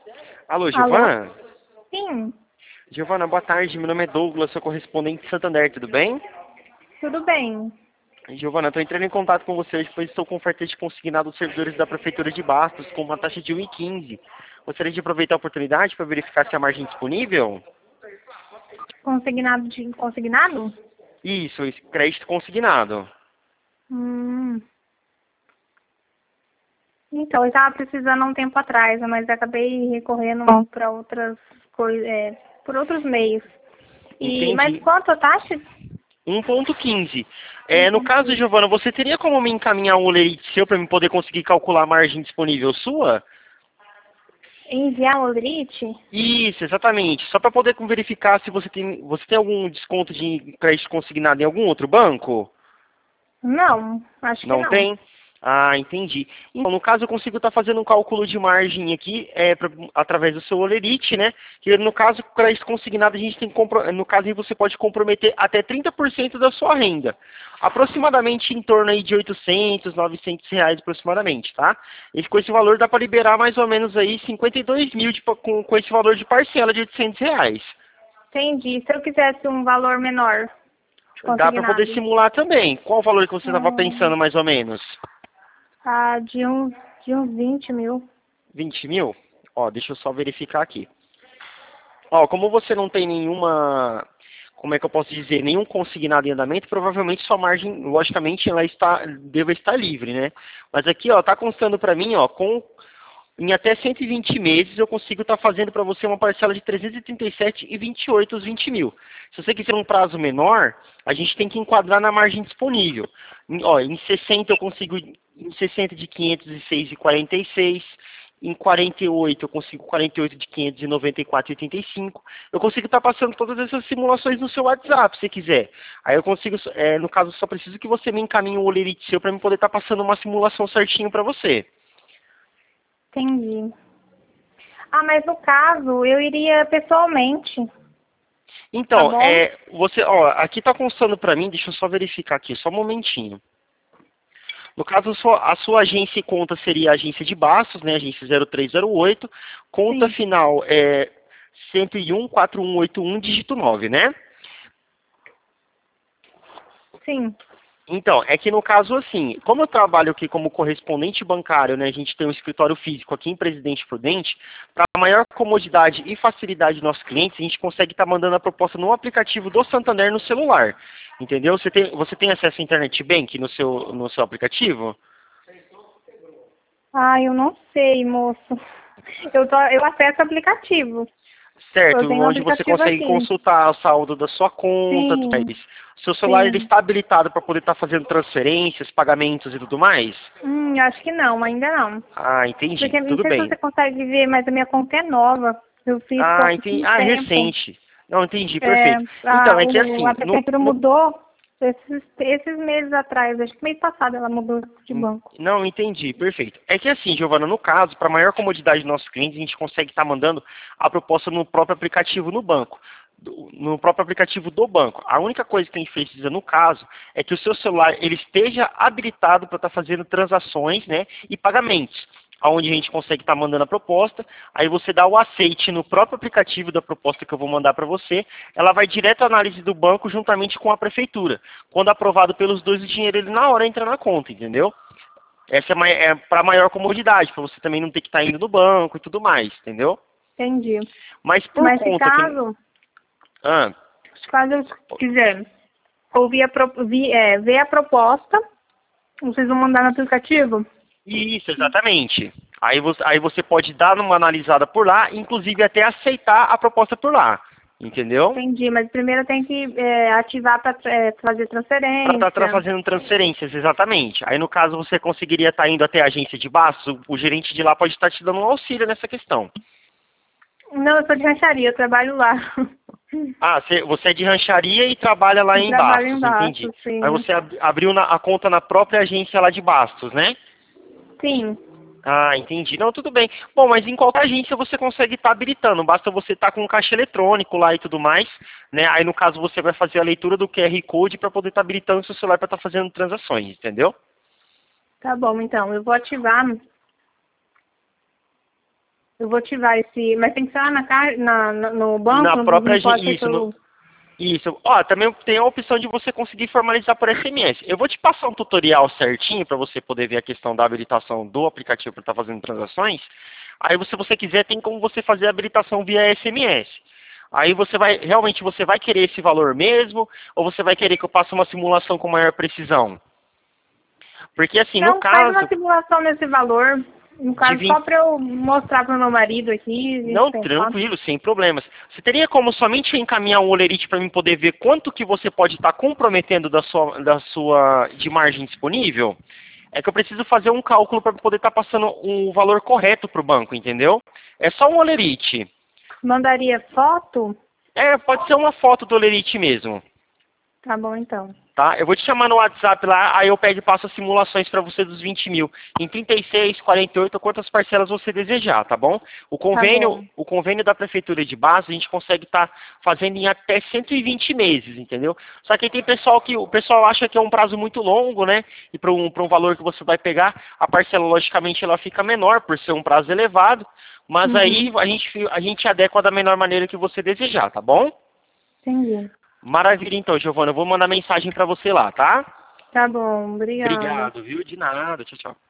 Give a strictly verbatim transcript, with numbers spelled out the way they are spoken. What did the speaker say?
Alô, Alô? Giovana? Sim, Giovana, boa tarde. Meu nome é Douglas, sou correspondente de Santander, tudo bem? tudo bem. Giovana, estou entrando em contato com você hoje, pois estou com oferta de consignado dos servidores da Prefeitura de Bastos com uma taxa de um vírgula quinze. Gostaria de aproveitar a oportunidade para verificar se a margem é disponível? Consignado de consignado? Isso, esse crédito consignado. Hum. Então, eu estava precisando há um tempo atrás, mas acabei recorrendo para outras coisas, é, por outros meios. E, mas Entendi. quanto a taxa? um vírgula quinze. Um É, no ponto caso, cinco. Giovana, você teria como me encaminhar um olerite seu para eu poder conseguir calcular a margem disponível sua? Enviar o Odrite? Isso, exatamente. Só para poder verificar se você tem, você tem algum desconto de crédito consignado em algum outro banco? Não, acho que Não não. tem? Ah, entendi. Então, no caso, eu consigo estar fazendo um cálculo de margem aqui, é, pra- através do seu Olerite, né? Que no caso, com crédito consignado, a gente tem que compro- no caso aí você pode comprometer até trinta por cento da sua renda. Aproximadamente em torno aí de oitocentos, novecentos reais aproximadamente, tá? E com esse valor dá para liberar mais ou menos aí cinquenta e dois mil de pa- com, com esse valor de parcela de oitocentos reais. Entendi. Se eu quisesse um valor menor de Dá para poder consignado, simular também. Qual o valor que você estava hum, pensando mais ou menos? ah, de uns, de uns vinte mil. vinte mil? Ó, deixa eu só verificar aqui. Ó, como você não tem nenhuma, como é que eu posso dizer, nenhum consignado em andamento, provavelmente sua margem, logicamente, ela está, deva estar livre, né? Mas aqui, ó, tá constando para mim, ó, com em até cento e vinte meses eu consigo estar fazendo para você uma parcela de trezentos e trinta e sete e vinte e oito os vinte mil. Se você quiser um prazo menor, a gente tem que enquadrar na margem disponível. Em, ó, em sessenta eu consigo em sessenta de quinhentos e seis e quarenta e seis. Em quarenta e oito eu consigo quarenta e oito de quinhentos e noventa e quatro e oitenta e cinco. Eu consigo estar passando todas essas simulações no seu WhatsApp, se quiser. Aí eu consigo, é, no caso, só preciso que você me encaminhe um olerite seu para eu poder estar passando uma simulação certinho para você. Entendi. Ah, mas no caso, eu iria pessoalmente, tá Então, bom? é, você, ó, aqui tá constando para mim, deixa eu só verificar aqui, só um momentinho. No caso, sua- a sua agência e conta seria a agência de Bastos, né, agência zero três zero oito, conta Sim, final é cento e um, quatro um oito um, dígito nove, né? sim. Então, é que no caso assim, como eu trabalho aqui como correspondente bancário, né, a gente tem um escritório físico aqui em Presidente Prudente, para maior comodidade e facilidade dos nossos clientes, a gente consegue estar mandando a proposta no aplicativo do Santander no celular. Entendeu? Você tem, você tem acesso à Internet Bank no seu, no seu aplicativo? Ah, eu não sei, moço. Eu, tô, eu acesso o aplicativo. Certo, Eu tenho um onde você aplicativo consegue aqui. consultar o saldo da sua conta, tudo Sim, mais. Seu celular ele sim. está habilitado para poder estar fazendo transferências, pagamentos e tudo mais? Hum, acho que não, ainda não. Ah, entendi. Porque não Tudo sei se bem. você consegue ver, mas a minha conta é nova. Eu fiz Ah, entendi. pouquinho Ah, é tempo. recente. Não, entendi, É, perfeito. Então, a, é que o, assim, a no, prefeitura no- mudou esses, esses meses atrás. Acho que mês passado ela mudou de banco. não, entendi, perfeito. É que assim, Giovana, no caso, para maior comodidade dos nossos clientes, a gente consegue estar mandando a proposta no próprio aplicativo no banco. do- No próprio aplicativo do banco. A única coisa que a gente precisa no caso é que o seu celular ele esteja habilitado para estar fazendo transações, né, e pagamentos. Onde a gente consegue estar mandando a proposta, aí você dá o aceite no próprio aplicativo da proposta que eu vou mandar para você, ela vai direto à análise do banco juntamente com a prefeitura. Quando aprovado pelos dois, o dinheiro ele na hora entra na conta, entendeu? Essa é, mai- é para maior comodidade, para você também não ter que estar indo no banco e tudo mais, entendeu? Entendi. Mas por Mas se conta que... caso, Ah, se caso eu quiser ouvir a, pro- vi- é, ver a proposta, vocês vão mandar no aplicativo? isso, exatamente. Aí você, aí você pode dar uma analisada por lá, inclusive até aceitar a proposta por lá, entendeu? Entendi, mas primeiro tem que é, ativar para fazer Para estar transferência. fazendo transferências, exatamente. Aí no caso você conseguiria estar indo até a agência de Bastos, o gerente de lá pode estar te dando um auxílio nessa questão. Não, eu sou de rancharia, eu trabalho lá. Ah, você você é de rancharia e trabalha lá Eu em trabalho Bastos, entendi. embaixo, Mas sim. você ab- abriu na- a conta na própria agência lá de Bastos, né? Sim, Ah, entendi. Não, tudo bem. Bom, mas em qualquer agência você consegue estar habilitando. Basta você estar com um caixa eletrônico lá e tudo mais, né? Aí no caso você vai fazer a leitura do Q R Code para poder estar habilitando o seu celular para estar fazendo transações, entendeu? tá bom, então. Eu vou ativar. Eu vou ativar esse... Mas tem que ser lá na, ca- na, na- no banco? Na não, própria não pode agência, ser isso, pelo... no, isso. Ó, também tem a opção de você conseguir formalizar por S M S. Eu vou te passar um tutorial certinho para você poder ver a questão da habilitação do aplicativo para estar fazendo transações. Aí, se você quiser, tem como você fazer a habilitação via S M S. Aí você vai, realmente você vai querer esse valor mesmo, ou você vai querer que eu passe uma simulação com maior precisão? Porque assim, no Não, faz caso... uma simulação nesse valor. No de caso, vinte só para eu mostrar para o meu marido aqui. A gente Não, pensar. tranquilo, sem problemas. Você teria como somente encaminhar um olerite para mim poder ver quanto que você pode estar comprometendo da sua, da sua de margem disponível? É que eu preciso fazer um cálculo para poder estar passando um valor correto para o banco, entendeu? É só um olerite. Mandaria foto? É, pode ser uma foto do olerite mesmo. Tá bom, então. Tá? Eu vou te chamar no WhatsApp lá, aí eu pego e passo as simulações para você dos vinte mil. Em trinta e seis, quarenta e oito, quantas parcelas você desejar, tá bom? O convênio, bom. o convênio da Prefeitura de Base, a gente consegue estar fazendo em até cento e vinte meses, entendeu? Só que tem pessoal que o pessoal acha que é um prazo muito longo, né? E para um, para um valor que você vai pegar, a parcela, logicamente, ela fica menor por ser um prazo elevado, mas Uhum. aí a gente, a gente adequa da melhor maneira que você desejar, tá bom? Entendi. Maravilha, então, Giovana. Eu vou mandar mensagem para você lá, tá? Tá bom, obrigada. Obrigado, viu? De nada. Tchau, tchau.